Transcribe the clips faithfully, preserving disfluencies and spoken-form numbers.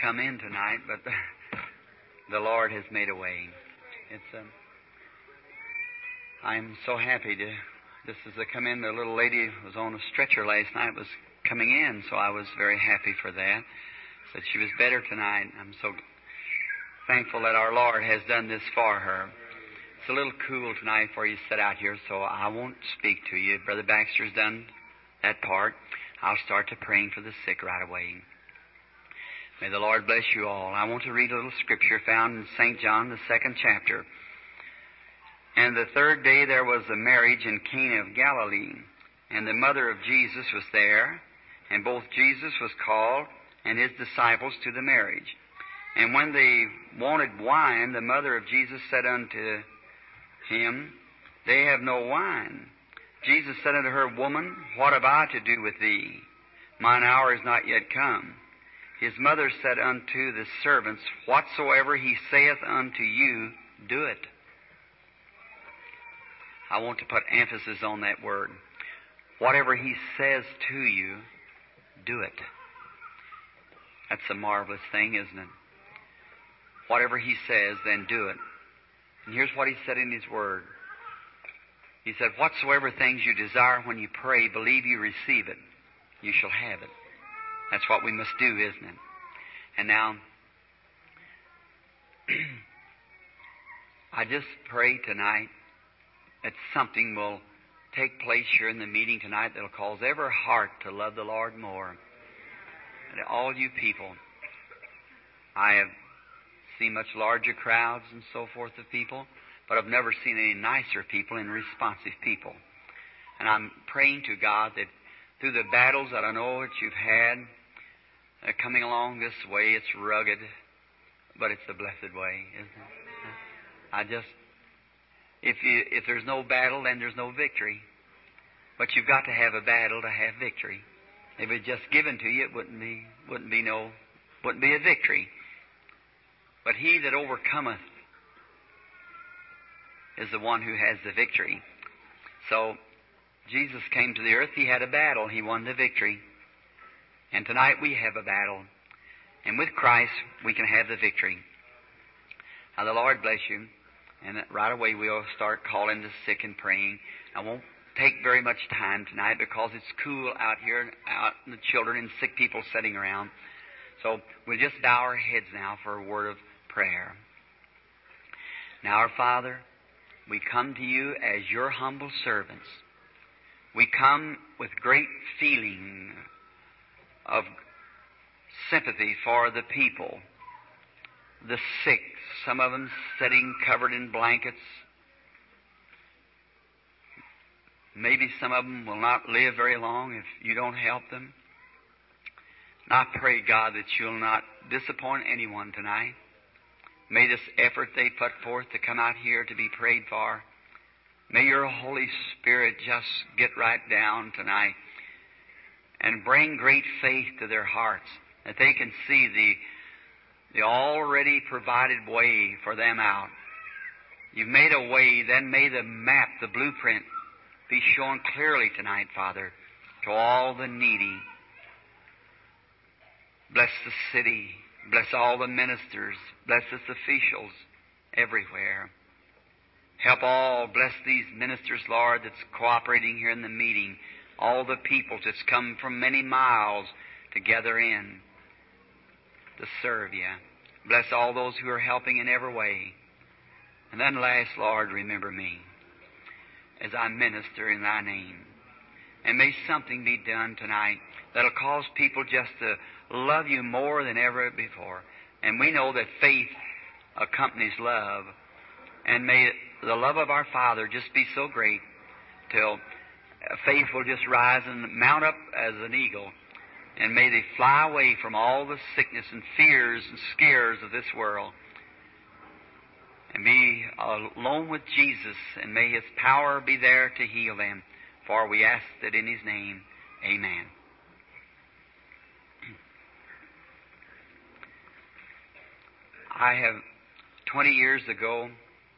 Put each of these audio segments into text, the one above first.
come in tonight, but the, the Lord has made a way. It's um, I'm so happy to, just as I come in, the little lady was on a stretcher last night, was coming in, so I was very happy for that. Said she was better tonight. I'm so thankful that our Lord has done this for her. It's a little cool tonight for you to sit out here, so I won't speak to you. Brother Baxter's done that part. I'll start to praying for the sick right away. May the Lord bless you all. I want to read a little scripture found in Saint John, the second chapter. And the third day there was a marriage in Cana of Galilee, and the mother of Jesus was there, and both Jesus was called and his disciples to the marriage. And when they wanted wine, the mother of Jesus said unto him, They have no wine. Jesus said unto her, Woman, what have I to do with thee? Mine hour is not yet come. His mother said unto the servants, Whatsoever he saith unto you, do it. I want to put emphasis on that word. Whatever he says to you, do it. That's a marvelous thing, isn't it? Whatever he says, then do it. And here's what he said in his word. He said, Whatsoever things you desire when you pray, believe you receive it, you shall have it. That's what we must do, isn't it? And now, I just pray tonight that something will take place here in the meeting tonight that will cause every heart to love the Lord more. And all you people, I have seen much larger crowds and so forth of people, but I've never seen any nicer people and responsive people. And I'm praying to God that through the battles that I know that you've had, uh, coming along this way, it's rugged, but it's the blessed way, isn't it? I just, if you, if there's no battle, then there's no victory. But you've got to have a battle to have victory. If it's just given to you, it wouldn't be, wouldn't be no, wouldn't be a victory. But he that overcometh is the one who has the victory. So, Jesus came to the earth. He had a battle. He won the victory. And tonight we have a battle. And with Christ, we can have the victory. Now, the Lord bless you. And right away we'll start calling the sick and praying. I won't take very much time tonight because it's cool out here, out the children and sick people sitting around. So we'll just bow our heads now for a word of prayer. Now, our Father, we come to you as your humble servants. We come with great feeling of sympathy for the people, the sick, some of them sitting covered in blankets. Maybe some of them will not live very long if you don't help them. And I pray, God, that you'll not disappoint anyone tonight. May this effort they put forth to come out here to be prayed for, may your Holy Spirit just get right down tonight and bring great faith to their hearts, that they can see the, the already provided way for them out. You've made a way, then may the map, the blueprint, be shown clearly tonight, Father, to all the needy. Bless the city. Bless all the ministers. Bless its officials everywhere. Help all. Bless these ministers, Lord, that's cooperating here in the meeting. All the people that's come from many miles to gather in to serve you. Bless all those who are helping in every way. And then last, Lord, remember me as I minister in thy name. And may something be done tonight that'll cause people just to love you more than ever before. And we know that faith accompanies love. And may the love of our Father just be so great till faith will just rise and mount up as an eagle. And may they fly away from all the sickness and fears and scares of this world and be alone with Jesus, and may His power be there to heal them. For we ask it in His name. Amen. I have, twenty years ago,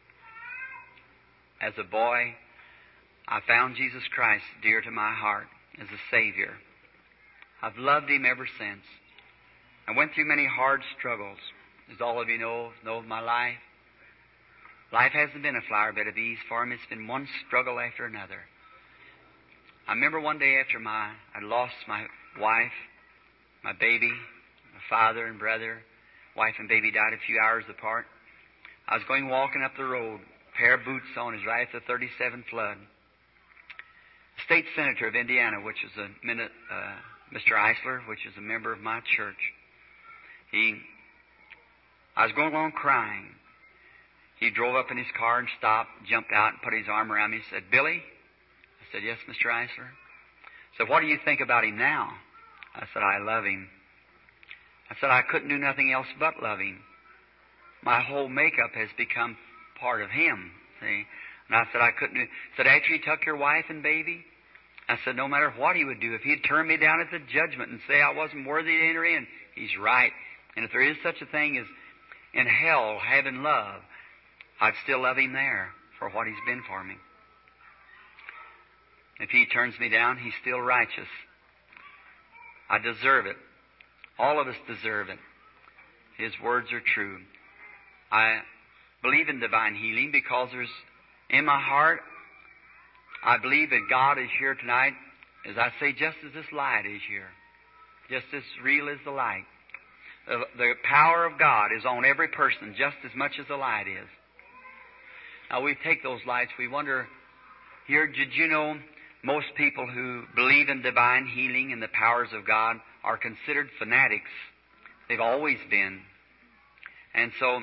as a boy, I found Jesus Christ dear to my heart as a Savior. I've loved Him ever since. I went through many hard struggles. As all of you know, know of my life. Life hasn't been a flower bed of ease for me. It's been one struggle after another. I remember one day after my, I lost my wife, my baby, my father and brother. Wife and baby died a few hours apart. I was going walking up the road, a pair of boots on, is right at the thirty-seven flood. The state senator of Indiana, which is a minute, uh, Mister Eisler, which is a member of my church. He, I was going along crying. He drove up in his car and stopped, jumped out and put his arm around me and said, "Billy?" I said, "Yes, Mister Eisler." He said, "What do you think about him now?" I said, "I love him." I said, "I couldn't do nothing else but love him. My whole makeup has become part of him." See? And I said, I couldn't do... He said, "After you took your wife and baby?" I said, "No matter what he would do, if he'd turn me down at the judgment and say I wasn't worthy to enter in," he's right. And if there is such a thing as in hell having love, I'd still love him there for what he's been for me. If he turns me down, he's still righteous. I deserve it. All of us deserve it. His words are true. I believe in divine healing because there's, in my heart, I believe that God is here tonight, as I say, just as this light is here. Just as real as the light. The, the power of God is on every person just as much as the light is. Now, we take those lights, we wonder, here, did you know most people who believe in divine healing and the powers of God are considered fanatics? They've always been. And so,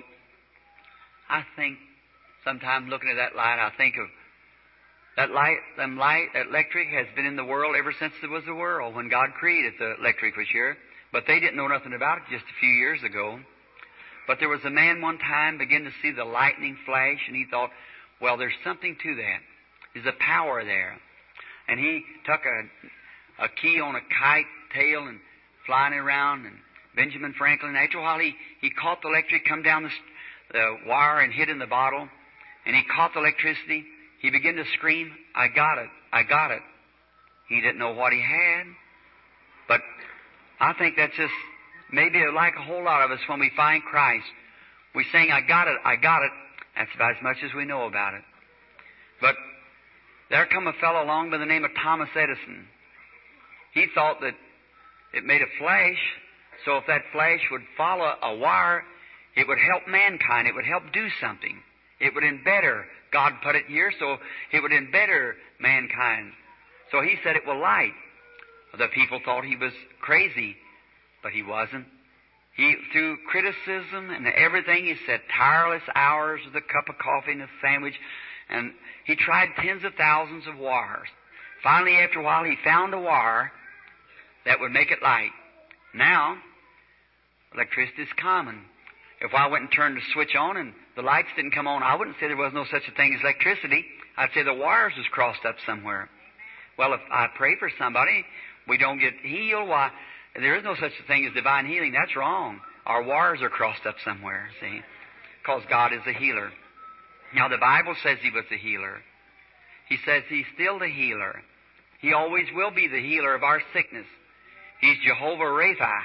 I think, sometime looking at that light, I think of that light, them light, that electric has been in the world ever since there was a world, when God created the electric was here. But they didn't know nothing about it just a few years ago. But there was a man one time began to see the lightning flash, and he thought, well, there's something to that. There's a power there. And he took a, a key on a kite tail and flying around, and Benjamin Franklin, after a while, he, he caught the electric, come down the, the wire and hit in the bottle, and he caught the electricity. He began to scream, "I got it, I got it." He didn't know what he had. But I think that's just maybe like a whole lot of us when we find Christ. We sing, "I got it, I got it." That's about as much as we know about it. But there come a fellow along by the name of Thomas Edison. He thought that it made a flash, so if that flash would follow a wire, it would help mankind. It would help do something. It would embetter. God put it here, so it would embetter mankind. So he said it will light. The people thought he was crazy, but he wasn't. He, through criticism and everything, he said tireless hours with a cup of coffee and a sandwich, and he tried tens of thousands of wires. Finally, after a while, he found a wire that would make it light. Now, electricity is common. If I went and turned the switch on and the lights didn't come on, I wouldn't say there was no such a thing as electricity. I'd say the wires was crossed up somewhere. Well, if I pray for somebody, we don't get healed, why, there is no such a thing as divine healing. That's wrong. Our wires are crossed up somewhere, see, because God is a healer. Now, the Bible says He was the healer. He says He's still the healer. He always will be the healer of our sickness. He's Jehovah Rapha.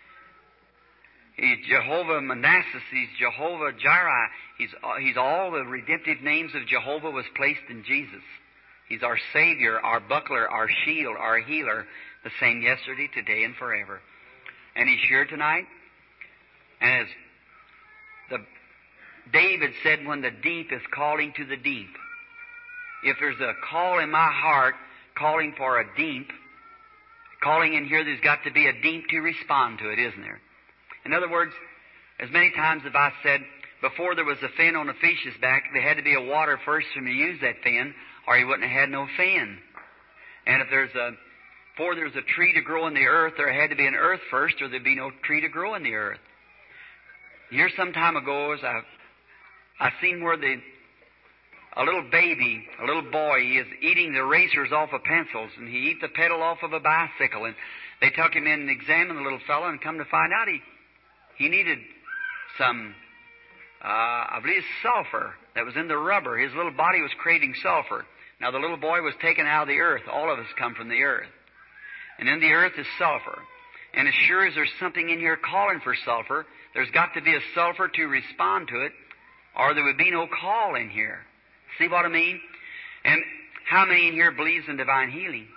He's Jehovah Manasseh. He's Jehovah Jireh. He's, he's all the redemptive names of Jehovah was placed in Jesus. He's our Savior, our buckler, our shield, our healer, the same yesterday, today, and forever. And He's here tonight. And as the David said, when the deep is calling to the deep, if there's a call in my heart calling for a deep, calling in here, there's got to be a deep to respond to it, isn't there? In other words, as many times as I said, before there was a fin on a fish's back, there had to be a water first for him to use that fin, or he wouldn't have had no fin. And if there's a, before there was a tree to grow in the earth, there had to be an earth first, or there'd be no tree to grow in the earth. Here some time ago, as I, I seen where the, a little baby, a little boy, he is eating the erasers off of pencils, and he eat the pedal off of a bicycle, and they took him in and examined the little fellow, and come to find out he He needed some, uh, I believe, sulfur that was in the rubber. His little body was craving sulfur. Now, the little boy was taken out of the earth. All of us come from the earth. And in the earth is sulfur. And as sure as there's something in here calling for sulfur, there's got to be a sulfur to respond to it, or there would be no call in here. See what I mean? And how many in here believes in divine healing?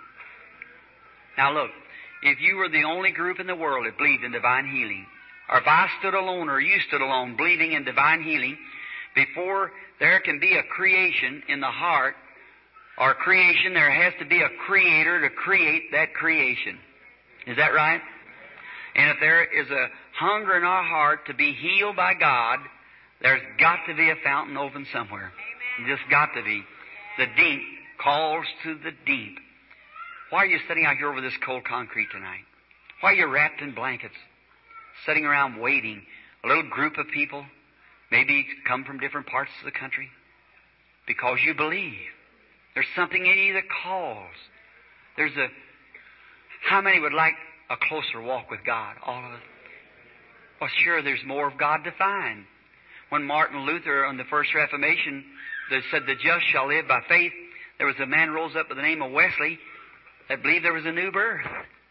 Now look, if you were the only group in the world that believed in divine healing, or if I stood alone or you stood alone believing in divine healing, before there can be a creation in the heart, or creation, there has to be a creator to create that creation. Is that right? And if there is a hunger in our heart to be healed by God, there's got to be a fountain open somewhere. Amen. Just got to be. The deep calls to the deep. Why are you sitting out here over this cold concrete tonight? Why are you wrapped in blankets, sitting around waiting? A little group of people, maybe come from different parts of the country, because you believe. There's something in you that calls. There's a... How many would like a closer walk with God? All of us. Well, sure, there's more of God to find. When Martin Luther on the First Reformation that said the just shall live by faith, there was a man rose up by the name of Wesley that believed there was a new birth.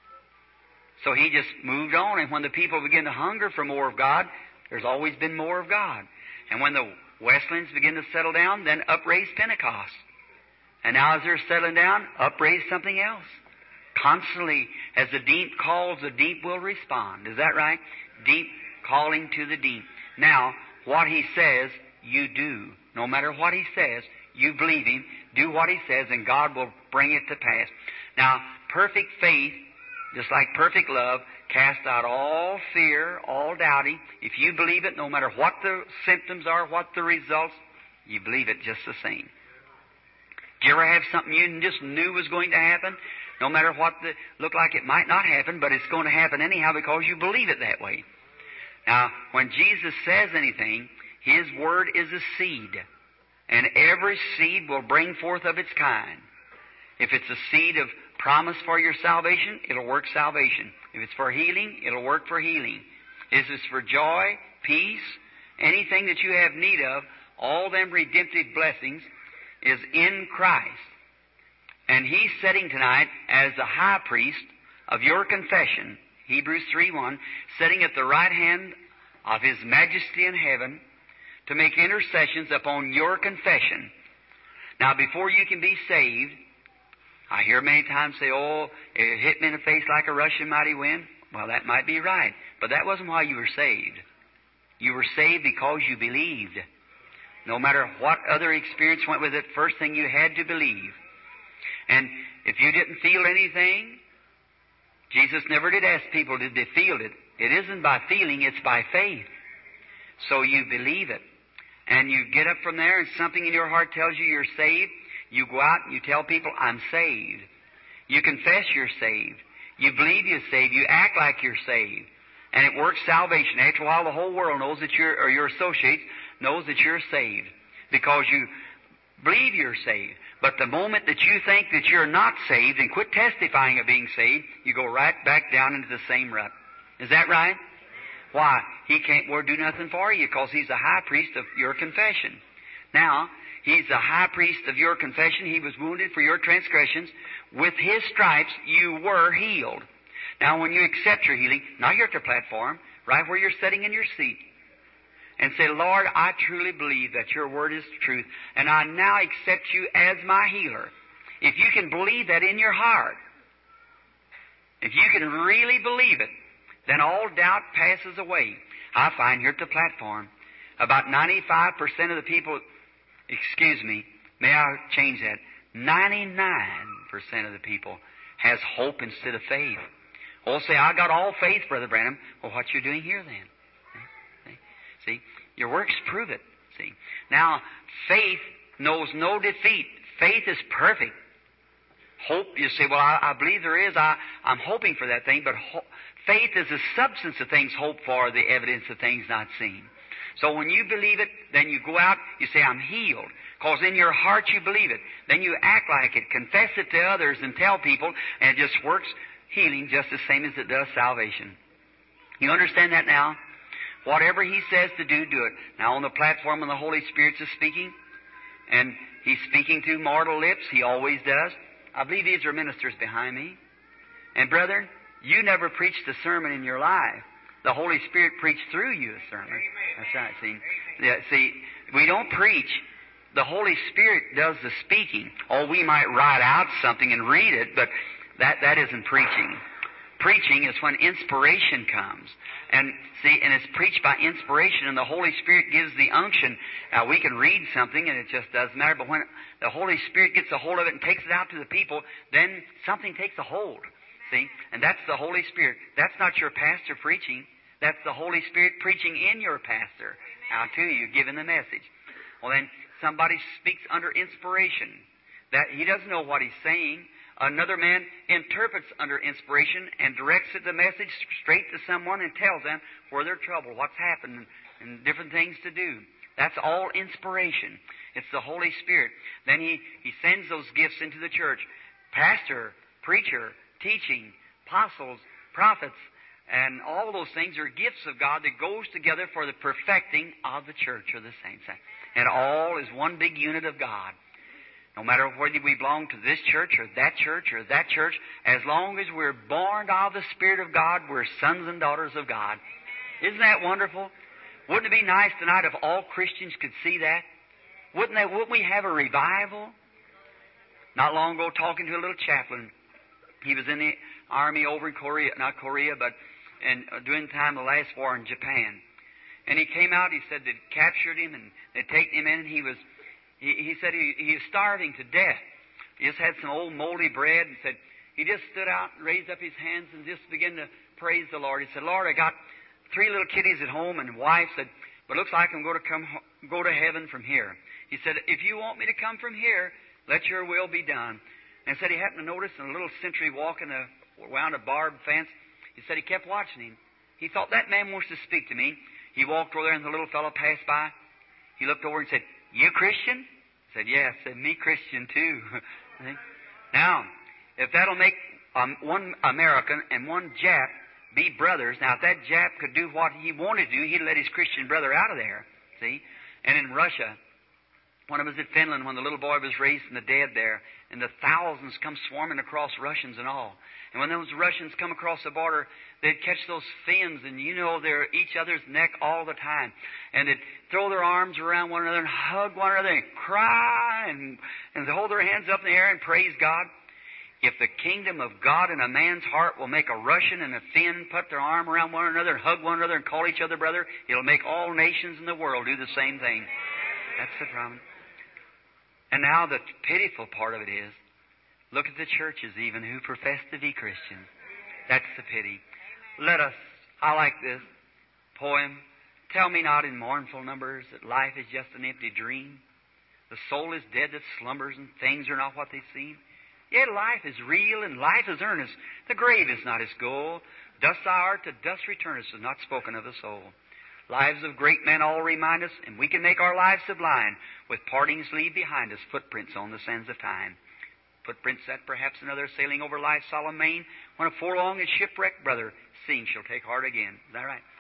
So he just moved on, and when the people began to hunger for more of God, there's always been more of God. And when the Wesleyans begin to settle down, then upraised Pentecost. And now as they're settling down, upraised something else. Constantly, as the deep calls, the deep will respond. Is that right? Deep calling to the deep. Now, what he says, you do. No matter what he says, you believe him, do what he says, and God will bring it to pass. Now, perfect faith, just like perfect love, cast out all fear, all doubting. If you believe it, no matter what the symptoms are, what the results, you believe it just the same. Did you ever have something you just knew was going to happen? No matter what the looked like it might not happen, but it's going to happen anyhow because you believe it that way. Now, when Jesus says anything, His word is a seed. And every seed will bring forth of its kind. If it's a seed of promise for your salvation, it'll work salvation. If it's for healing, it'll work for healing. If it's for joy, peace, anything that you have need of, all them redemptive blessings is in Christ. And He's sitting tonight as the high priest of your confession, Hebrews three one, sitting at the right hand of His majesty in heaven to make intercessions upon your confession. Now, before you can be saved, I hear many times say, oh, it hit me in the face like a rushing mighty wind. Well, that might be right, but that wasn't why you were saved. You were saved because you believed. No matter what other experience went with it, first thing you had to believe. And if you didn't feel anything, Jesus never did ask people, did they feel it? It isn't by feeling, it's by faith. So you believe it. And you get up from there and something in your heart tells you you're saved. You go out and you tell people, I'm saved. You confess you're saved. You believe you're saved. You act like you're saved. And it works salvation. After a while, the whole world knows that you're, or your associates knows that you're saved. Because you believe you're saved. But the moment that you think that you're not saved and quit testifying of being saved, you go right back down into the same rut. Is that right? Why? He can't well, do nothing for you because He's the high priest of your confession. Now, He's the high priest of your confession. He was wounded for your transgressions. With His stripes, you were healed. Now, when you accept your healing, not here at the platform, right where you're sitting in your seat, and say, Lord, I truly believe that your word is truth, and I now accept you as my healer. If you can believe that in your heart, if you can really believe it, then all doubt passes away. I find here at the platform, about ninety-five percent of the people, excuse me, may I change that? ninety-nine percent of the people has hope instead of faith. Oh, say, I got all faith, Brother Branham. Well, what you doing here then? See, your works prove it. See, now faith knows no defeat. Faith is perfect. Hope, you say, well, I, I believe there is. I, I'm hoping for that thing, but ho- faith is the substance of things hoped for, the evidence of things not seen. So when you believe it, then you go out, you say, I'm healed. Because in your heart you believe it. Then you act like it, confess it to others, and tell people, and it just works healing just the same as it does salvation. You understand that now? Whatever He says to do, do it. Now on the platform when the Holy Spirit is speaking, and He's speaking through mortal lips, He always does. I believe these are ministers behind me. And brethren, You never preached a sermon in your life. The Holy Spirit preached through you a sermon. That's right, see. Yeah, see, we don't preach. The Holy Spirit does the speaking. Or we might write out something and read it, but that, that isn't preaching. Preaching is when inspiration comes. And see, and it's preached by inspiration, and the Holy Spirit gives the unction. Now, we can read something, and it just doesn't matter, but when the Holy Spirit gets a hold of it and takes it out to the people, then something takes a hold. See? And that's the Holy Spirit. That's not your pastor preaching. That's the Holy Spirit preaching in your pastor out to you, giving the message. Well, then, somebody speaks under inspiration. That he doesn't know what he's saying. Another man interprets under inspiration and directs the message straight to someone and tells them where they're trouble, what's happened, and different things to do. That's all inspiration. It's the Holy Spirit. Then he, he sends those gifts into the church. Pastor, preacher, teaching, apostles, prophets, and all those things are gifts of God that goes together for the perfecting of the church or the saints. And all is one big unit of God. No matter whether we belong to this church or that church or that church, as long as we're born of the Spirit of God, we're sons and daughters of God. Isn't that wonderful? Wouldn't it be nice tonight if all Christians could see that? Wouldn't that, wouldn't we have a revival? Not long ago, talking to a little chaplain. He was in the army over in Korea, not Korea, but in, uh, during the time of the last war in Japan. And he came out, he said they'd captured him and they'd taken him in, and he was He, he said he, he was starving to death. He just had some old moldy bread, and said he just stood out and raised up his hands and just began to praise the Lord. He said, Lord, I got three little kiddies at home and a wife. Said, but it looks like I'm going to come go to heaven from here. He said, if you want me to come from here, let your will be done. And said he happened to notice a little sentry walking around a barbed fence. He said he kept watching him. He thought, that man wants to speak to me. He walked over there, and the little fellow passed by. He looked over and said, you Christian? I said, yes. I said, me Christian too. Now, if that'll make um, one American and one Jap be brothers, now if that Jap could do what he wanted to do, he'd let his Christian brother out of there. See? And in Russia, when I was at Finland, when the little boy was raised from the dead there, and the thousands come swarming across, Russians and all. And when those Russians come across the border, they'd catch those Finns, and you know they're each other's neck all the time. And they'd throw their arms around one another and hug one another and cry and, and hold their hands up in the air and praise God. If the kingdom of God in a man's heart will make a Russian and a Finn put their arm around one another and hug one another and call each other brother, it'll make all nations in the world do the same thing. That's the promise. And now the pitiful part of it is, look at the churches even who profess to be Christians. That's the pity. Let us, I like this poem, tell me not in mournful numbers that life is just an empty dream. The soul is dead that slumbers and things are not what they seem. Yet life is real and life is earnest. The grave is not its goal. Dust thou art, to dust returnest is not spoken of the soul. Lives of great men all remind us, and we can make our lives sublime with partings leave behind us footprints on the sands of time. Footprints that perhaps another sailing over life's solemn main, when a forlong and shipwrecked brother, seeing shall take heart again. Is that right?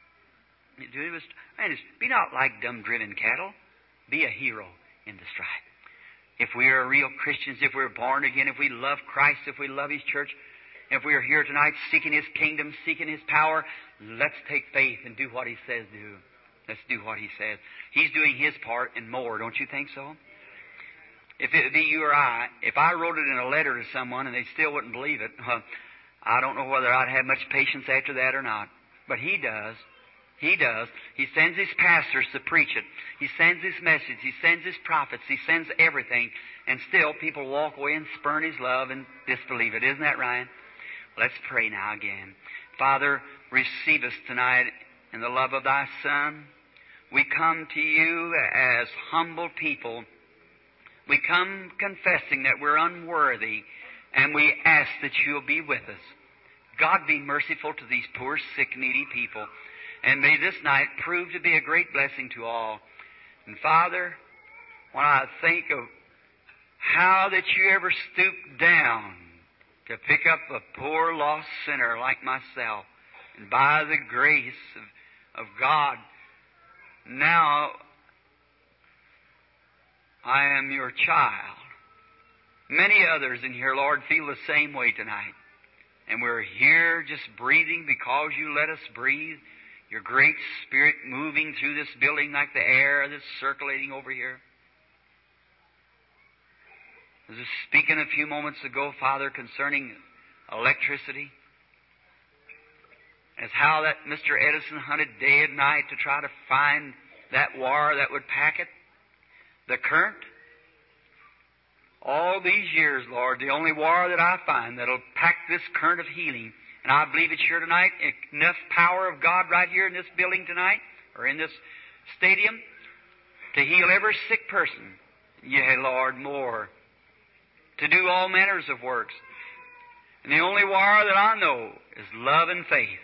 Man, be not like dumb-driven cattle. Be a hero in the strife. If we are real Christians, if we're born again, if we love Christ, if we love His church, if we are here tonight seeking His kingdom, seeking His power, let's take faith and do what He says do. Let's do what He says. He's doing His part and more, don't you think so? If it be you or I, if I wrote it in a letter to someone and they still wouldn't believe it, uh, I don't know whether I'd have much patience after that or not. But He does. He does. He sends His pastors to preach it. He sends His message. He sends His prophets. He sends everything. And still people walk away and spurn His love and disbelieve it. Isn't that right? Let's pray now again. Father, receive us tonight in the love of Thy Son. We come to You as humble people. We come confessing that we're unworthy, and we ask that You'll be with us. God, be merciful to these poor, sick, needy people, and may this night prove to be a great blessing to all. And Father, when I think of how that You ever stooped down to pick up a poor, lost sinner like myself, and by the grace of, of God, now I am Your child. Many others in here, Lord, feel the same way tonight. And we're here just breathing because you let us breathe. Your great Spirit moving through this building like the air that's circulating over here. I was speaking a few moments ago, Father, concerning electricity. As how that Mister Edison hunted day and night to try to find that wire that would pack it. The current. All these years, Lord, the only wire that I find that'll pack this current of healing. And I believe it's here tonight. Enough power of God right here in this building tonight, or in this stadium, to heal every sick person. Yea, Lord, more. To do all manners of works. And the only wire that I know is love and faith.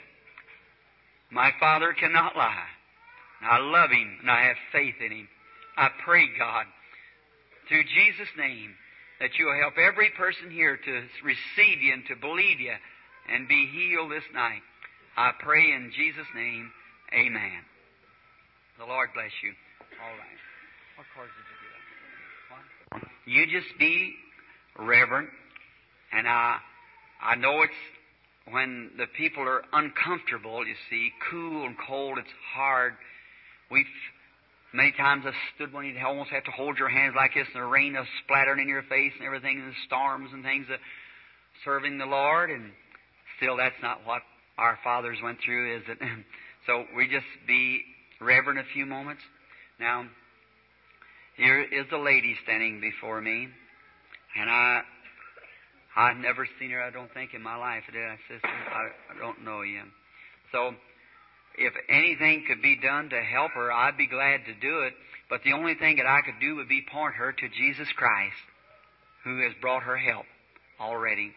My Father cannot lie. I love Him and I have faith in Him. I pray, God, through Jesus' name, that You will help every person here to receive You and to believe You and be healed this night. I pray in Jesus' name, amen. The Lord bless you. All right. What cards did you get? One? You just be reverent. And I, I know it's when the people are uncomfortable, you see, cool and cold, it's hard. We've many times I've stood when you almost have to hold your hands like this and the rain is splattering in your face and everything, and the storms and things, uh, serving the Lord, and still that's not what our fathers went through, is it? So we just be reverent a few moments. Now, here is a lady standing before me, and I, I've never seen her, I don't think, in my life. Did I, sister? I, I don't know you. So, if anything could be done to help her, I'd be glad to do it. But the only thing that I could do would be point her to Jesus Christ, who has brought her help already.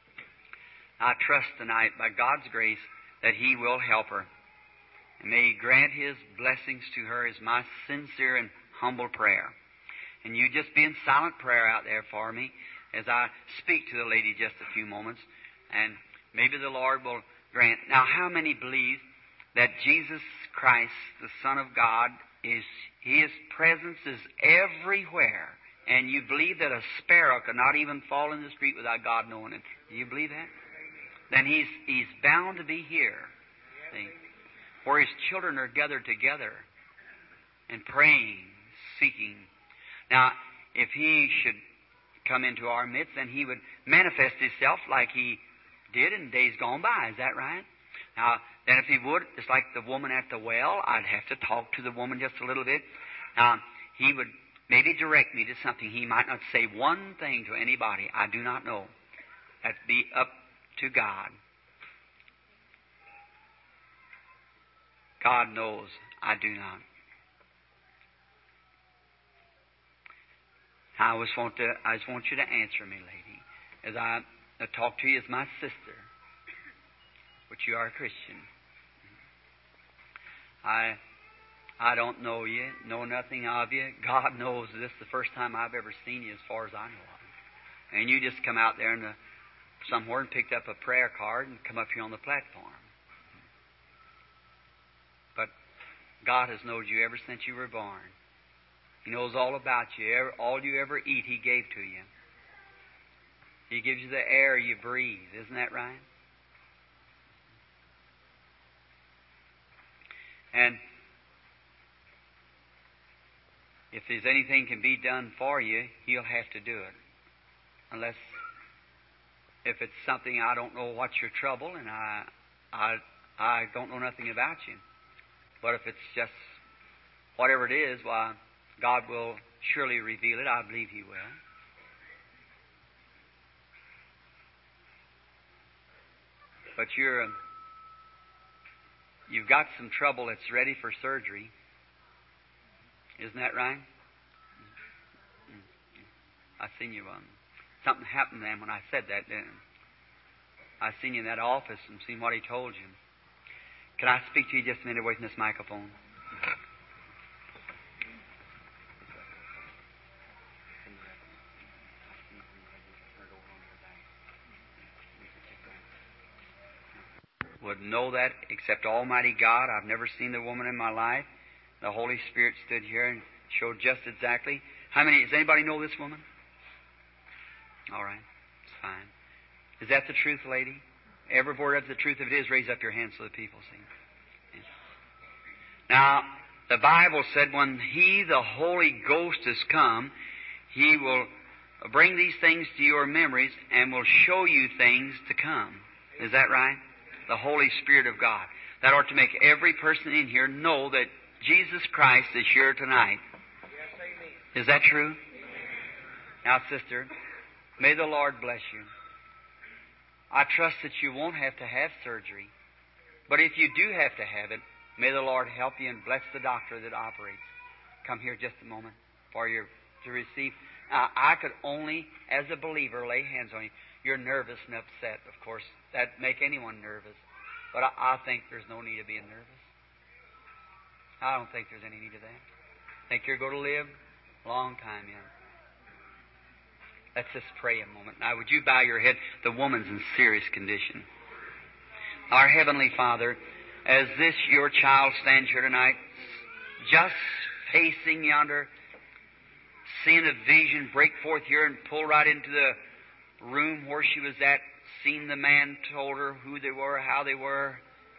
I trust tonight, by God's grace, that He will help her. And may He grant His blessings to her is my sincere and humble prayer. And you just be in silent prayer out there for me as I speak to the lady just a few moments. And maybe the Lord will grant. Now, how many believe that Jesus Christ, the Son of God, is His presence is everywhere? And you believe that a sparrow could not even fall in the street without God knowing it? Do you believe that? Then He's He's bound to be here. See? Where His children are gathered together and praying, seeking. Now, if He should come into our midst, then He would manifest Himself like He did in days gone by. Is that right? Now, then if He would, it's like the woman at the well, I'd have to talk to the woman just a little bit. Now, He would maybe direct me to something. He might not say one thing to anybody. I do not know. That'd be up to God. God knows. I do not. I just want to. I just want you to answer me, lady, as I, I talk to you as my sister, which you are a Christian. I, I don't know you, know nothing of you. God knows this is the first time I've ever seen you, as far as I know of you. And you just come out there and the, somewhere and picked up a prayer card and come up here on the platform. But God has known you ever since you were born. He knows all about you. All you ever eat, He gave to you. He gives you the air you breathe. Isn't that right? And if there's anything can be done for you, He'll have to do it. Unless, if it's something I don't know what's your trouble, and I, I, I don't know nothing about you. But if it's just whatever it is, why, God will surely reveal it. I believe He will. But you're, you've got some trouble that's ready for surgery. Isn't that right? I seen you. Um, something happened then when I said that, didn't it? I seen you in that office and seen what he told you. Can I speak to you just a minute away from this microphone? Would know that except Almighty God. I've never seen the woman in my life. The Holy Spirit stood here and showed just exactly. How many, does anybody know this woman? All right, it's fine. Is that the truth, lady? Every word of the truth of it is, raise up your hands so the people see. Yes. Now, the Bible said when He, the Holy Ghost, has come, He will bring these things to your memories and will show you things to come. Is that right? The Holy Spirit of God. That ought to make every person in here know that Jesus Christ is here tonight. Is that true? Now, sister, may the Lord bless you. I trust that you won't have to have surgery. But if you do have to have it, may the Lord help you and bless the doctor that operates. Come here just a moment for you to receive. Now, I could only, as a believer, lay hands on you. You're nervous and upset, of course. That'd make anyone nervous. But I, I think there's no need of being nervous. I don't think there's any need of that. I think you're going to live a long time yet. Let's just pray a moment. Now, would you bow your head? The woman's in serious condition. Our Heavenly Father, as this your child stands here tonight, just facing yonder, seeing a vision break forth here and pull right into the room where she was at, seen the man, told her who they were, how they were,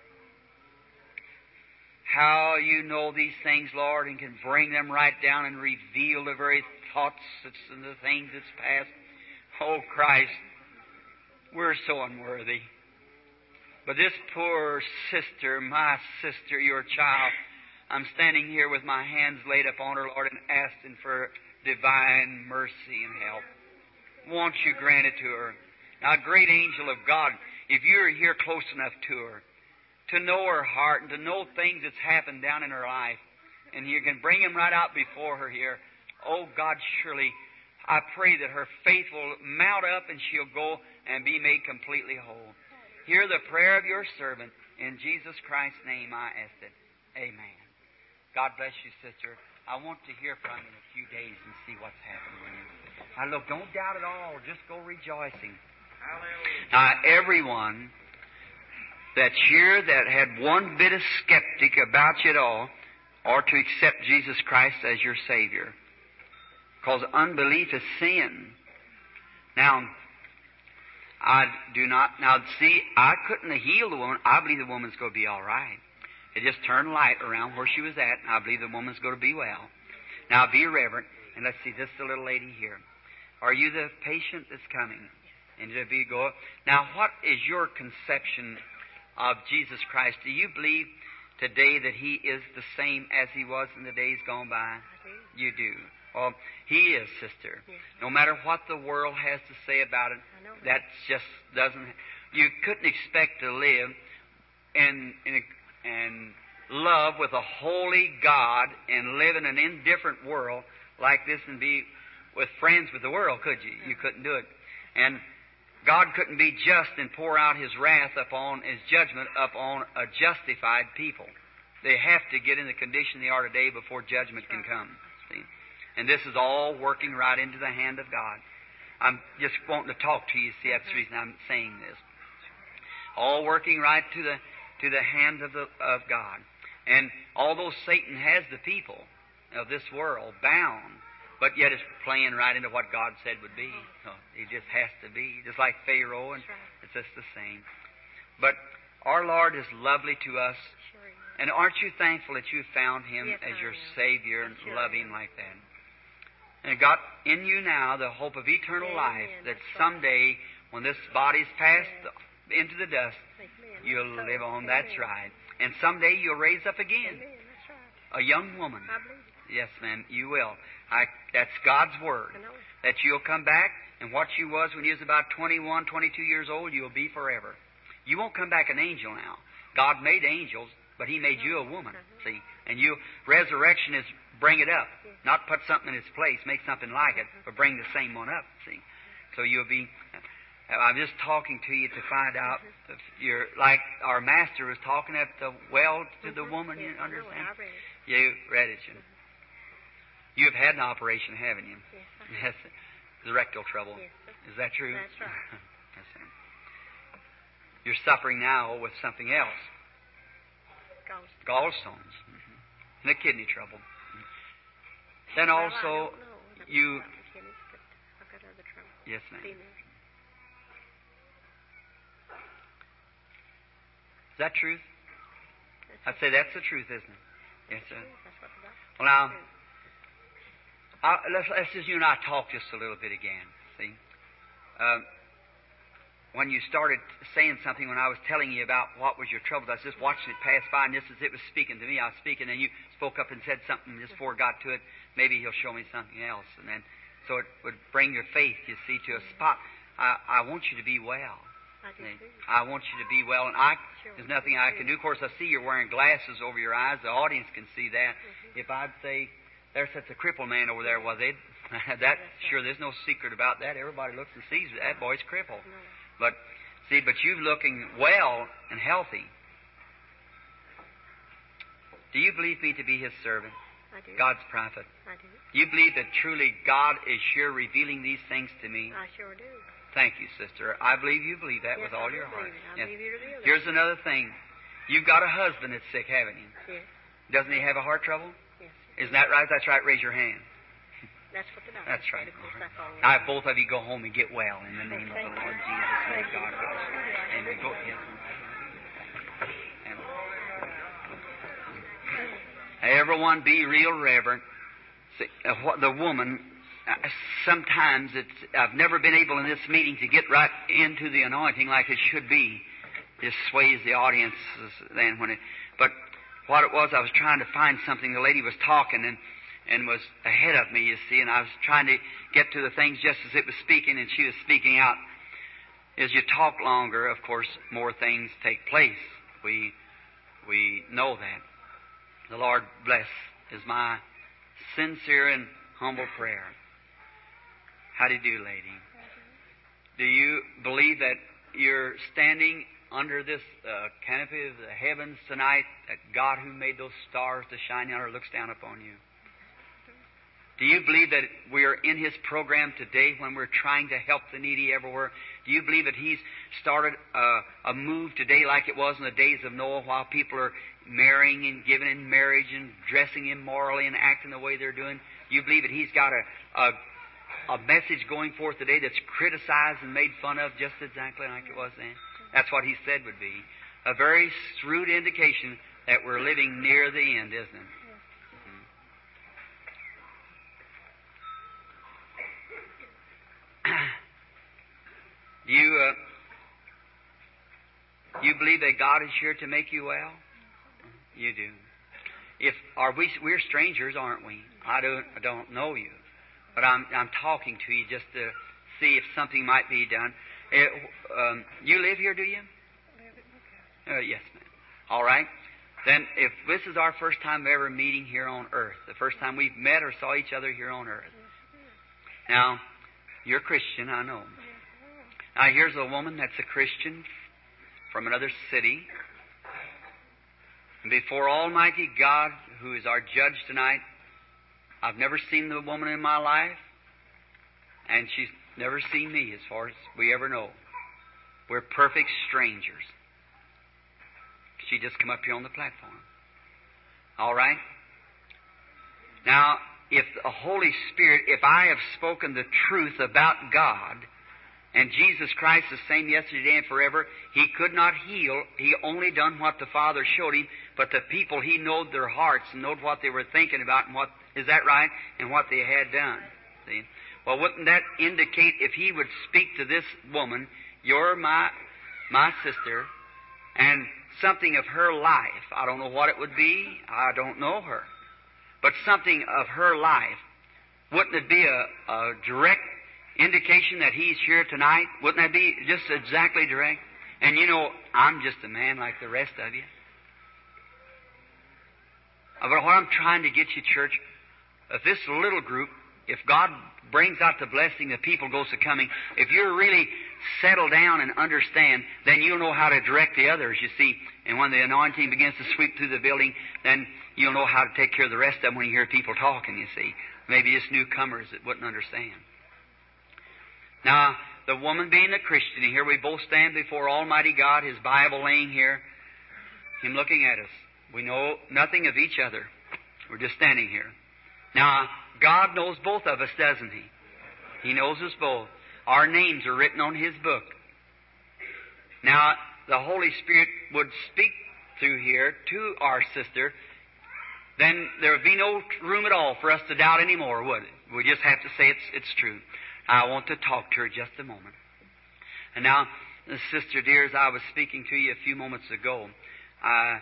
how you know these things, Lord, and can bring them right down and reveal the very thoughts and the things that's past. Oh, Christ, we're so unworthy. But this poor sister, my sister, your child, I'm standing here with my hands laid upon her, Lord, and asking for divine mercy and help. Won't you grant it to her? Now, great angel of God, if you're here close enough to her, to know her heart and to know things that's happened down in her life, and you can bring them right out before her here, oh, God, surely, I pray that her faith will mount up and she'll go and be made completely whole. Hear the prayer of your servant. In Jesus Christ's name I ask it. Amen. God bless you, sister. I want to hear from you in a few days and see what's happening with you. Now, look, don't doubt at all. Just go rejoicing. Hallelujah. Now, everyone that's here that had one bit of skeptic about you at all ought to accept Jesus Christ as your Savior. Because unbelief is sin. Now, I do not... Now, see, I couldn't have healed the woman. I believe the woman's going to be all right. It just turned light around where she was at, and I believe the woman's going to be well. Now, be reverent, and let's see, this is the little lady here. Are you the patient that's coming? And to be go. Now, what is your conception of Jesus Christ? Do you believe today that He is the same as He was in the days gone by? I do. You do. Well, He is, sister. Yes. No matter what the world has to say about it, I know that just doesn't... You couldn't expect to live in, in, a, in love with a holy God and live in an indifferent world like this and be with friends with the world, could you? You couldn't do it. And God couldn't be just and pour out His wrath upon His judgment upon a justified people. They have to get in the condition they are today before judgment can come. See? And this is all working right into the hand of God. I'm just wanting to talk to you. See, that's the reason I'm saying this. All working right to the to the hand of the of God. And although Satan has the people of this world bound, but yet it's playing right into what God said would be. So it just has to be. Just like Pharaoh, and it's just the same. But our Lord is lovely to us. And aren't you thankful that you found Him Yes, as I your am. Savior and Sure love I Him am. like that? And got in you now the hope of eternal Amen. life, that That's right. someday, when this body's passed into the dust, Amen. you'll That's live right. on. That's Amen. right. And someday you'll raise up again, Amen. That's right. a young woman. I believe it. Yes, ma'am, you will. I, that's God's Word. I know it. That you'll come back, and what you was when you was about twenty-one, twenty-two years old, you'll be forever. You won't come back an angel now. God made angels, but He made you a woman, see? And you, resurrection is bring it up, not put something in its place, make something like it, but bring the same one up, see? So you'll be... I'm just talking to you to find out if you're like our Master was talking at the well to the woman. Yes, You I know it. understand? I read it. You read it. You. You've had an operation, haven't you? Yes, I have. Yes. The rectal trouble. Yes, sir. Is that true? That's right. Yes, sir. You're suffering now with something else. Ghost. Gallstones. Mm-hmm. And a kidney trouble. Then Well, I also, don't know about you... the kidneys, but I've got other trouble. Yes, ma'am. Female. that truth? I'd say that's the truth, isn't it? Yes, sir. That's what the doctor Well, now, said. I, let's, let's just you and I talk just a little bit again. See, um, when you started saying something, when I was telling you about what was your troubles, I was just watching it pass by, and just as it was speaking to me, I was speaking, and you spoke up and said something just before it got to it. Maybe He'll show me something else, and then so it would bring your faith, you see, to a spot. I, I want you to be well. I do too. I want you to be well, and I Sure. there's nothing I can do. Of course, I see you're wearing glasses over your eyes. The audience can see that. Mm-hmm. If I'd say, there sits a crippled man over there, well, they'd, that, sure, there's no secret about that. Everybody looks and sees that boy's crippled. No. But, see, but you looking well and healthy. Do you believe me to be His servant, I do. God's prophet? I do. You believe that truly God is sure revealing these things to me? I sure do. Thank you, sister. I believe you believe that Yes, with all I do your heart. believe it. I Yes. believe you revealed it. Here's another thing. You've got a husband that's sick, haven't you? Yes. Doesn't he have a heart trouble? Yes. Isn't that right? That's right. Raise your hand. That's what the doctor That's right. said. Of course, that's all. Now, both of you go home and get well in the name of Thank the you. Lord Jesus. May God bless you. Amen. Go ahead. And everyone be real reverent. See, uh, what the woman, uh, sometimes it's, I've never been able in this meeting to get right into the anointing like it should be. Just sways the audience then when it, but what it was, I was trying to find something. The lady was talking and, and was ahead of me, you see, and I was trying to get to the things just as it was speaking, and she was speaking out. As you talk longer, of course, more things take place. We, we know that. The Lord bless is my sincere and humble prayer. How do you do, lady? Do you believe that you're standing under this uh, canopy of the heavens tonight, that God who made those stars to shine down looks down upon you? Do you believe that we are in His program today when we're trying to help the needy everywhere? Do you believe that He's started a, a move today like it was in the days of Noah, while people are marrying and giving in marriage and dressing immorally and acting the way they're doing? Do you believe that He's got a, a, a message going forth today that's criticized and made fun of just exactly like it was then? That's what He said would be. A very shrewd indication that we're living near the end, isn't it? Do you, uh, you believe that God is here to make you well? You do. If are we? We're strangers, aren't we? I don't. I don't know you, but I'm. I'm talking to you just to see if something might be done. It, um, you live here, do you? Uh, yes, ma'am. All right. Then, if this is our first time ever meeting here on earth, the first time we've met or saw each other here on earth. Now, you're a Christian, I know. Now, here's a woman that's a Christian from another city. And before Almighty God, who is our judge tonight, I've never seen the woman in my life, and she's never seen me as far as we ever know. We're perfect strangers. She just come up here on the platform. All right? Now, if the Holy Spirit, if I have spoken the truth about God, and Jesus Christ the same yesterday and forever, He could not heal. He only done what the Father showed Him, but the people, He knowed their hearts and knowed what they were thinking about and what, is that right? And what they had done. See? Well, wouldn't that indicate if He would speak to this woman, you're my, my sister, and something of her life, I don't know what it would be, I don't know her, but something of her life, wouldn't it be a, a direct indication that He's here tonight? Wouldn't that be just exactly direct? And you know, I'm just a man like the rest of you. But what I'm trying to get you, church, if this little group, if God brings out the blessing, the people goes to coming, if you're really settle down and understand, then you'll know how to direct the others, you see. And when the anointing begins to sweep through the building, then you'll know how to take care of the rest of them when you hear people talking, you see. Maybe just newcomers that wouldn't understand. Now, the woman being a Christian, and here we both stand before Almighty God, His Bible laying here, Him looking at us. We know nothing of each other. We're just standing here. Now, God knows both of us, doesn't He? He knows us both. Our names are written on His book. Now, the Holy Spirit would speak through here to our sister, then there would be no room at all for us to doubt anymore, would it? We just have to say it's, it's true. I want to talk to her just a moment. And now, Sister dear, as I was speaking to you a few moments ago, I,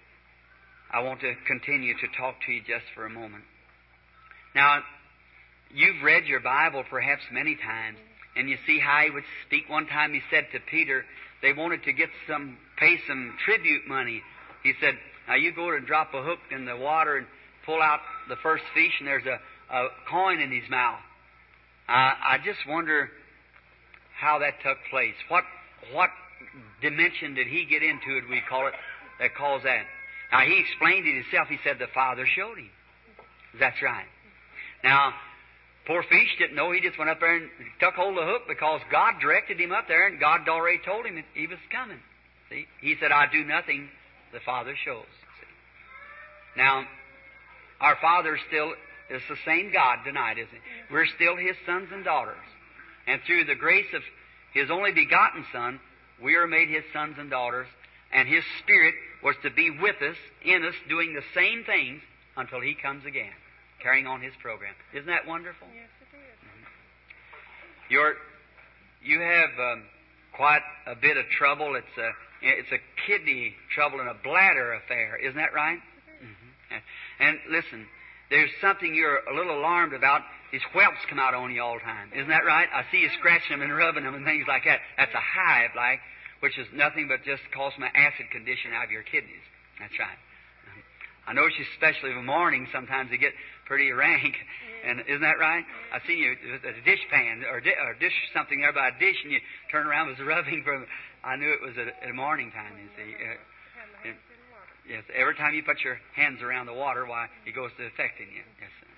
I want to continue to talk to you just for a moment. Now, you've read your Bible perhaps many times, and you see how he would speak. One time he said to Peter, they wanted to get some, pay some tribute money. He said, now you go and drop a hook in the water and pull out the first fish, and there's a, a coin in his mouth. Uh, I just wonder how that took place. What what dimension did he get into, we call it, that calls that? Now, he explained it himself. He said the Father showed him. That's right. Now, poor fish didn't know. He just went up there and took hold of the hook because God directed him up there, and God had already told him that he was coming. See? He said, I do nothing the Father shows. See? Now, our Father still is the same God tonight, isn't he? We're still His sons and daughters. And through the grace of His only begotten Son, we are made His sons and daughters, and His Spirit was to be with us, in us, doing the same things until He comes again, carrying on His program. Isn't that wonderful? Yes, it is. Mm-hmm. You're, you have um, quite a bit of trouble. It's a, it's a kidney trouble and a bladder affair. Isn't that right? Mm-hmm. And, and listen, there's something you're a little alarmed about. These whelps come out on you all the time. Isn't that right? I see you scratching them and rubbing them and things like that. That's a hive, like, which is nothing but just causing an acid condition out of your kidneys. That's right. I notice you, especially in the morning, sometimes they get pretty rank. And isn't that right? I seen you at a dish pan or, di- or dish something there by a dish, and you turn around, was rubbing from. I knew it was at, at morning time. You see. Uh, and, yes. Every time you put your hands around the water, why it goes to affecting you. Yes. Sir.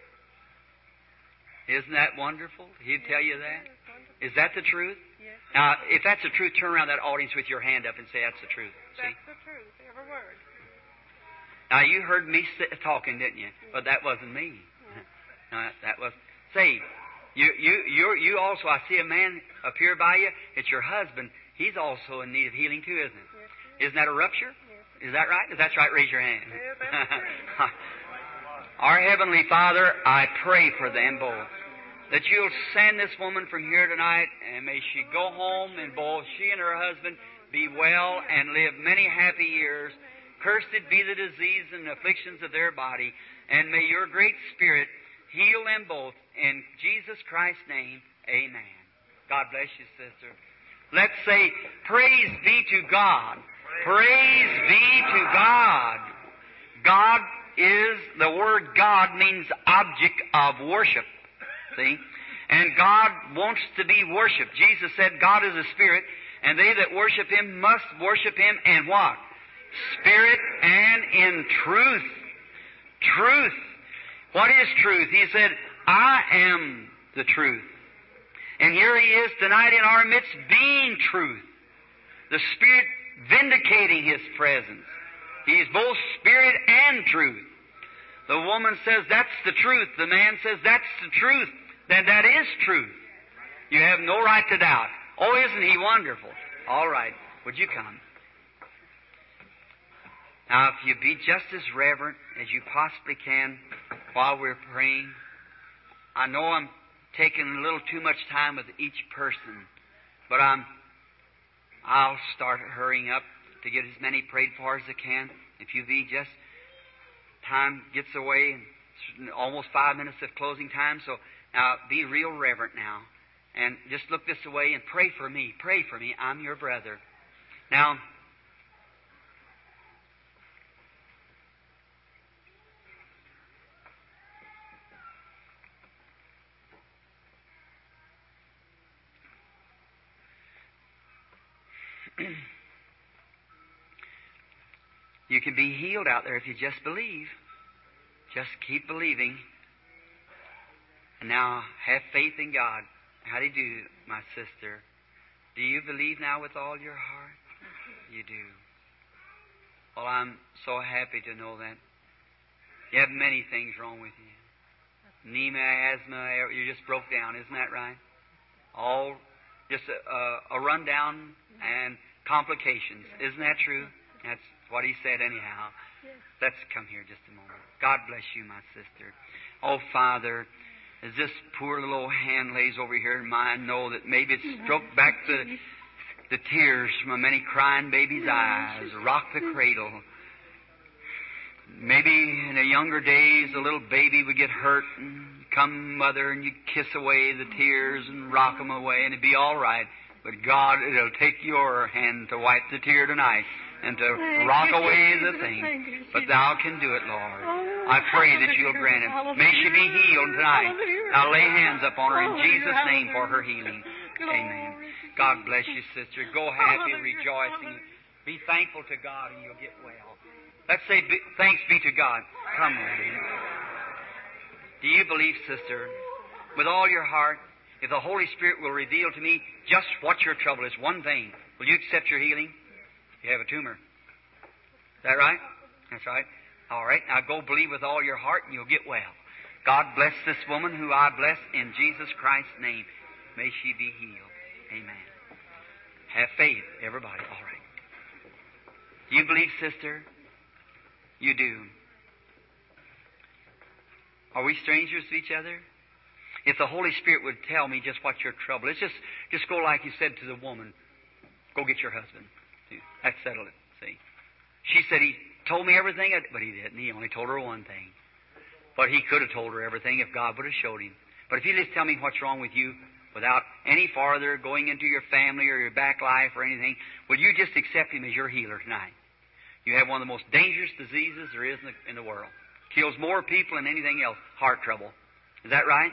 Isn't that wonderful? He'd tell you that. Is that the truth? Yes. Now, if that's the truth, turn around that audience with your hand up and say that's the truth. See? That's the truth, every word. Now, you heard me sit, talking, didn't you? But that wasn't me. No, that was. Say, you, you, you, you also. I see a man appear by you. It's your husband. He's also in need of healing too, isn't it? Yes, Isn't that a rupture? Yes. Is that right? If that's right, raise your hand. Yes, that's true. Our Heavenly Father, I pray for them both, that You'll send this woman from here tonight, and may she go home, and both she and her husband be well and live many happy years. Cursed be the disease and afflictions of their body, and may Your great Spirit heal them both. In Jesus Christ's name, amen. God bless you, sister. Let's say, praise be to God. Praise be to God. God is, the word God means object of worship. See? And God wants to be worshipped. Jesus said God is a spirit, and they that worship Him must worship Him in what? Spirit and in truth. Truth. What is truth? He said, I am the truth. And here He is tonight in our midst being truth. The Spirit vindicating His presence. He's both Spirit and truth. The woman says, that's the truth. The man says, that's the truth. Then that is truth. You have no right to doubt. Oh, isn't He wonderful? All right. Would you come? Now, if you be just as reverent as you possibly can while we're praying. I know I'm taking a little too much time with each person, but I'm, I'll start hurrying up to get as many prayed for as I can. If you be just, time gets away, and it's almost five minutes of closing time, so now be real reverent now. And just look this way and pray for me. Pray for me. I'm your brother. Now, you can be healed out there if you just believe. Just keep believing. And now have faith in God. How do you do, my sister? Do you believe now with all your heart? You do. Well, I'm so happy to know that. You have many things wrong with you. Anemia, asthma, you just broke down. Isn't that right? All just a, a, a rundown and complications. Isn't that true? That's what he said anyhow. Let's come here just a moment. God bless you, my sister. Oh, Father, as this poor little old hand lays over here in mine, know that maybe it's stroked back the, the tears from a many crying baby's eyes, rock the cradle. Maybe in the younger days, a little baby would get hurt and come, mother, and you'd kiss away the tears and rock them away, and it'd be all right. But God, it'll take your hand to wipe the tear tonight and to rock away the thing. But Thou can do it, Lord. I pray that You'll grant it. May she be healed tonight. Now lay hands upon her in Jesus' name for her healing. Amen. God bless you, sister. Go happy, rejoicing. Be thankful to God and you'll get well. Let's say be, thanks be to God. Come, lady. Do you believe, sister, with all your heart, if the Holy Spirit will reveal to me just what your trouble is, one thing, will you accept your healing? You have a tumor. Is that right? That's right. All right. Now go believe with all your heart and you'll get well. God bless this woman who I bless in Jesus Christ's name. May she be healed. Amen. Have faith, everybody. All right. Do you believe, sister? You do. Are we strangers to each other? If the Holy Spirit would tell me just what your trouble is, just, just go like He said to the woman, go get your husband. See, that settled it, see. She said He told me everything, but He didn't. He only told her one thing. But He could have told her everything if God would have showed Him. But if you just tell me what's wrong with you without any farther going into your family or your back life or anything, will you just accept Him as your healer tonight? You have one of the most dangerous diseases there is in the, in the world. Kills more people than anything else. Heart trouble. Is that right?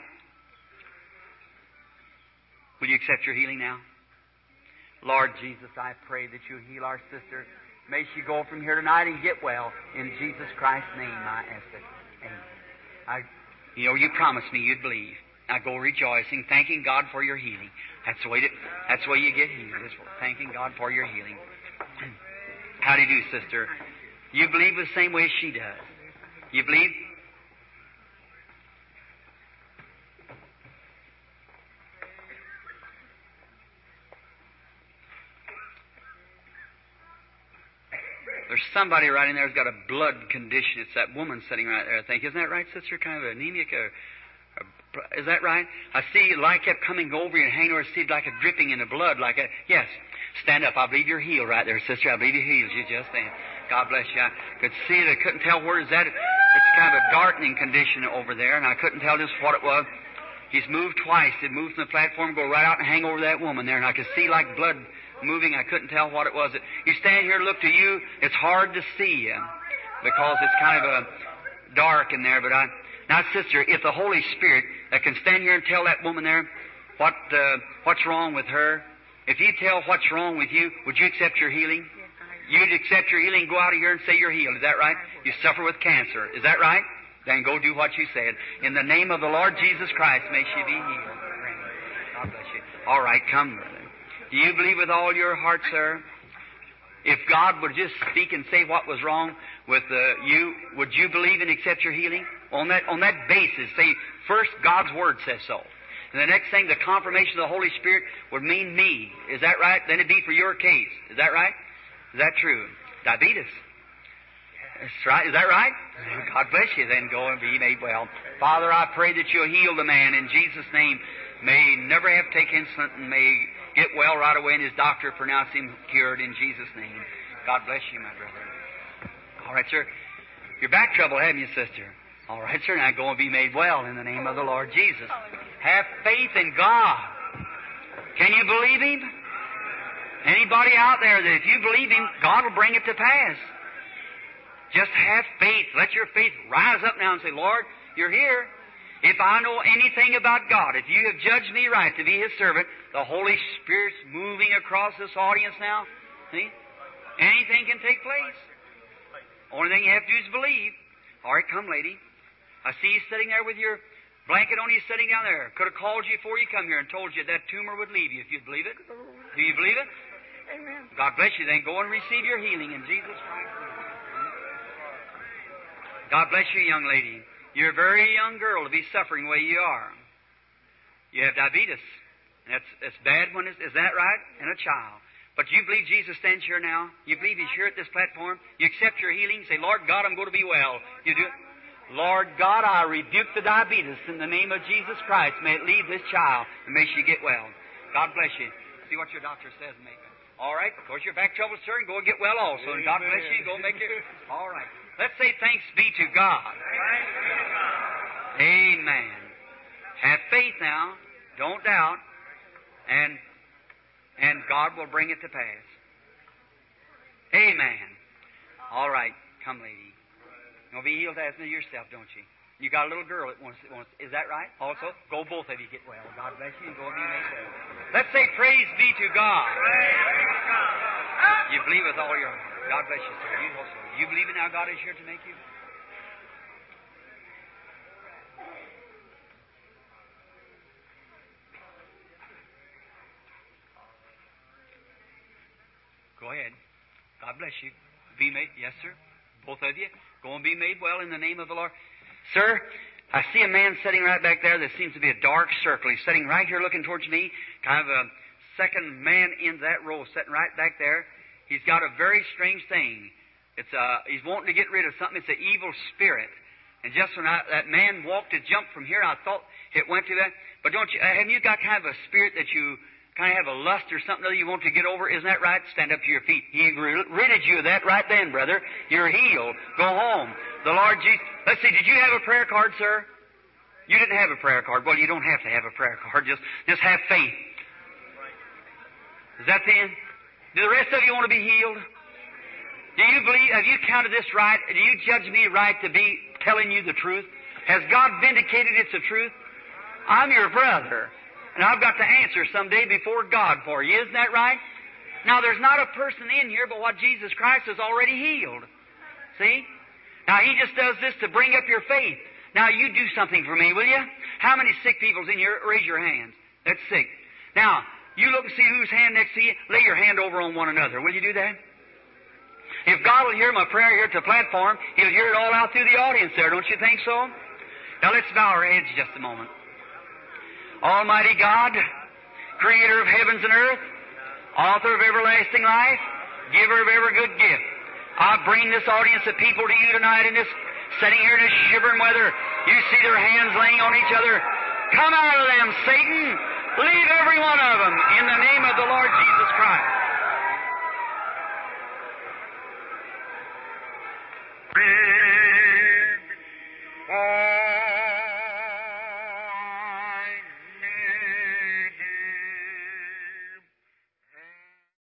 Will you accept your healing now? Lord Jesus, I pray that you heal our sister. May she go from here tonight and get well. In Jesus Christ's name I ask it. Amen. I, you know, you promised me you'd believe. Now go rejoicing, thanking God for your healing. That's the way to, that's the way you get healed, is thanking God for your healing. How do you do, sister? You believe the same way she does. You believe? There's somebody right in there who's got a blood condition. It's that woman sitting right there, I think. Isn't that right, sister? Kind of anemic or... Is that right? I see light kept coming over you and hanging over. I see like a dripping in the blood, like a... Yes. Stand up. I believe you're healed right there, sister. I believe you're healed. You just stand. God bless you. I could see it. I couldn't tell where is that. It's kind of a darkening condition over there, and I couldn't tell just what it was. He's moved twice. It moved from the platform, go right out and hang over that woman there, and I could see like blood moving. I couldn't tell what it was. You stand here, look to you. It's hard to see you because it's kind of a dark in there. But I, now, sister, if the Holy Spirit that can stand here and tell that woman there what uh, what's wrong with her, if you tell what's wrong with you, would you accept your healing? Yes, I You'd accept your healing, go out of here and say you're healed. Is that right? You suffer with cancer. Is that right? Then go do what you said. In the name of the Lord Jesus Christ, may she be healed. God bless you. All right, come, brother. Do you believe with all your heart, sir? If God would just speak and say what was wrong with uh, you, would you believe and accept your healing? On that, on that basis, say, first, God's Word says so. And the next thing, the confirmation of the Holy Spirit would mean me. Is that right? Then it'd be for your case. Is that right? Is that true? Diabetes. That's right. Is that right? God bless you. Then go and be made well. Father, I pray that you'll heal the man in Jesus' name. May he never have to take insulin and may get well right away, and his doctor pronounce him cured in Jesus' name. God bless you, my brother. All right, sir. Your back trouble, haven't you, sister? All right, sir. Now go and be made well in the name of the Lord Jesus. Have faith in God. Can you believe Him? Anybody out there that if you believe Him, God will bring it to pass. Just have faith. Let your faith rise up now and say, Lord, you're here. If I know anything about God, if you have judged me right to be His servant, the Holy Spirit's moving across this audience now. See? Anything can take place. Only thing you have to do is believe. All right, come, lady. I see you sitting there with your blanket on you, sitting down there. Could have called you before you come here and told you that tumor would leave you if you'd believe it. Do you believe it? Amen. God bless you. Then go and receive your healing in Jesus Christ's name. God bless you, young lady. You're a very young girl to be suffering the way you are. You have diabetes. And that's, that's bad when it's, is that right? And a child. But you believe Jesus stands here now? You believe He's here at this platform? You accept your healing? Say, Lord God, I'm going to be well. You do it? Lord God, I rebuke the diabetes in the name of Jesus Christ. May it leave this child and may she get well. God bless you. See what your doctor says, make it. All right, of course, your back trouble, sir, and go and get well also. And God bless you and go make it. All right. Let's say thanks be to God. Amen. Have faith now. Don't doubt. And and God will bring it to pass. Amen. All right. Come, lady. You'll be healed as to yourself, don't you? You got a little girl that wants, wants, is that right? Also? Go both of you get well. God bless you and go and be made well. Let's say praise be to God. You believe with all your heart. God bless you, sir. You also. You believe it now God is here to make you? Go ahead. God bless you. Be made, yes, sir. Both of you. Go and be made well in the name of the Lord. Sir, I see a man sitting right back there that seems to be a dark circle. He's sitting right here looking towards me. Kind of a second man in that row sitting right back there. He's got a very strange thing. It's uh, he's wanting to get rid of something. It's an evil spirit. And just when I, that man walked to jump from here, I thought it went to that. But don't you, uh, have you got kind of a spirit that you kind of have a lust or something that you want to get over? Isn't that right? Stand up to your feet. He ridded you of that right then, brother. You're healed. Go home. The Lord Jesus. Let's see, did you have a prayer card, sir? You didn't have a prayer card. Well, you don't have to have a prayer card. Just, just have faith. Is that the end? Do the rest of you want to be healed? Do you believe, have you counted this right? Do you judge me right to be telling you the truth? Has God vindicated it's the truth? I'm your brother. And I've got to answer someday before God for you. Isn't that right? Now, there's not a person in here but what Jesus Christ has already healed. See? Now, He just does this to bring up your faith. Now, you do something for me, will you? How many sick people's in here? Raise your hands. That's sick. Now, you look and see whose hand next to you. Lay your hand over on one another. Will you do that? If God will hear my prayer here at the platform, He'll hear it all out through the audience there. Don't you think so? Now, let's bow our heads just a moment. Almighty God, Creator of heavens and earth, Author of everlasting life, Giver of every good gift, I bring this audience of people to you tonight in this, sitting here in this shivering weather. You see their hands laying on each other. Come out of them, Satan. Leave every one of them in the name of the Lord Jesus